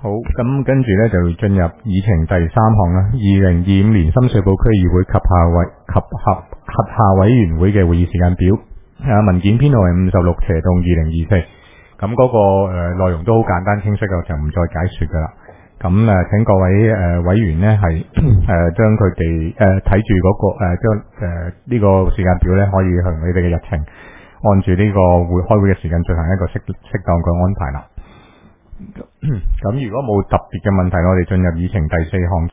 好，咁跟住咧就進入議程第3項啦。2025年深水埗區議會及轄下委員會嘅會議時間表。文件編號係56/2024。咁嗰個內容都好簡單清晰嘅，就唔再解說噶啦。咁請各位委員咧係將佢哋睇住嗰個將呢個時間表咧，可以向你哋嘅日程按住呢個開會嘅時間進行一個適當嘅安排啦。咁如果冇特別嘅問題，我哋進入議程第4項。